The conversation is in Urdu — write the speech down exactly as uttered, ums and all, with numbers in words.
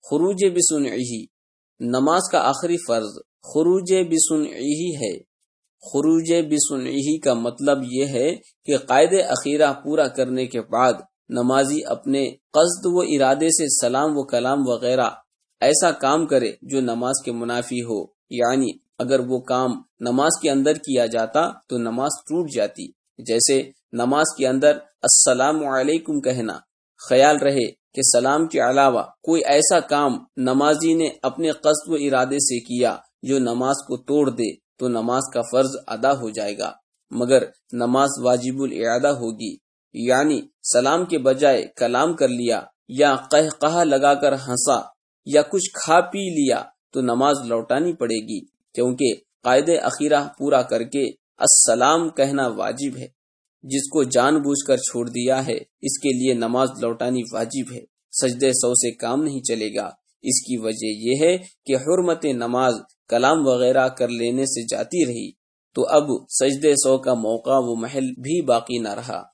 خروج بسنعہ، نماز کا آخری فرض خروج بسنعہ ہے۔ خروج بسنعہ کا مطلب یہ ہے کہ قاعدہ اخیرہ پورا کرنے کے بعد نمازی اپنے قصد و ارادے سے سلام و کلام وغیرہ ایسا کام کرے جو نماز کے منافی ہو، یعنی اگر وہ کام نماز کے اندر کیا جاتا تو نماز ٹوٹ جاتی، جیسے نماز کے اندر السلام علیکم کہنا۔ خیال رہے کہ سلام کے علاوہ کوئی ایسا کام نمازی نے اپنے قصد و ارادے سے کیا جو نماز کو توڑ دے تو نماز کا فرض ادا ہو جائے گا، مگر نماز واجب الاعادہ ہوگی، یعنی سلام کے بجائے کلام کر لیا یا قہقہہ لگا کر ہنسا یا کچھ کھا پی لیا تو نماز لوٹانی پڑے گی، کیونکہ قاعدہ اخیرہ پورا کر کے السلام کہنا واجب ہے۔ جس کو جان بوجھ کر چھوڑ دیا ہے اس کے لیے نماز لوٹانی واجب ہے، سجدے سو سے کام نہیں چلے گا۔ اس کی وجہ یہ ہے کہ حرمت نماز کلام وغیرہ کر لینے سے جاتی رہی، تو اب سجدے سو کا موقع و محل بھی باقی نہ رہا۔